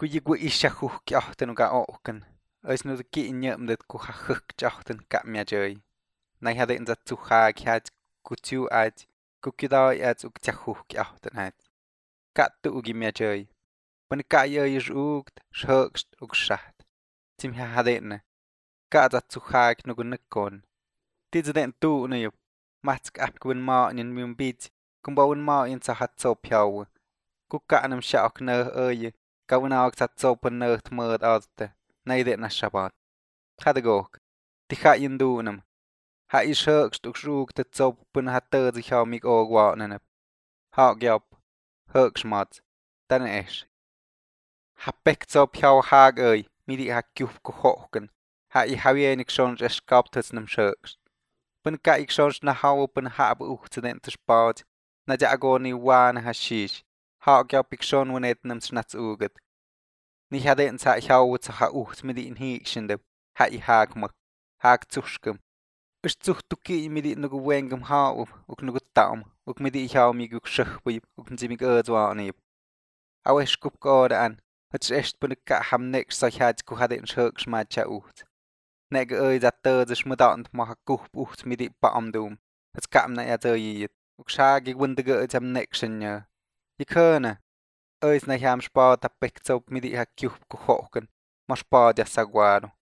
Kuyigu isha hukki ahten ga oken. Ois nu ki inyam det ku huk chachten ka miajay. Nai hade in zatsu hag hat kutiu at kukidai at uk tjahukki ahten hat. Kattu ugi miajay. Pan ka yay ugt shukst uk shat. Tim hade ne. Ka zatsu hag nu gunekon. Tiz den tu ne yup. Matsk apkwin ma in mium bit. Kumbawin ma in sa hat so piaw. Kukka anam shaok ne oye. Gawinaag zat zopen neucht moed alte. Nee dit na shabat. Had ik ook. Die ga je doen hem. Ha is hoogst ook zoek de zopen had te zich hou mig ook wanen heb. Haak je op. Hoogsmat. Dan is. Ha pekt zop jou haag ui. Midi ha kjuf gehoken. Ha I hou je enig soms eskapt het nem shoogst. Ben ka ik soms na hou op een habe oog te den te spaad. Na ja agoni wane ha shish. Haak je op ik zo'n wanet nem snats ooget. Ni hade in sa hjau zu ha ucht mit in hiekschende. Ha I haag mag. Haag zuschkem. Is zucht tuki mit in nugu wengem hau. Uk nugu taum. Uk mit I hjau mig uk schuchbib. Uk nzi mig ödwaanib. Au es kup gode an. Het is echt ben ik ham niks sa hjad ku hade in schurks matcha ucht. Nege oi dat tødes mudant ma ha kup ucht mit I paam doom. Het kam na ja zöjit. Uk schaag ik wundige het am nikschen ja. Je kunne. Ois na jam spad a pekts op midi ha kjup kuhoken, ma spad ja saguaro.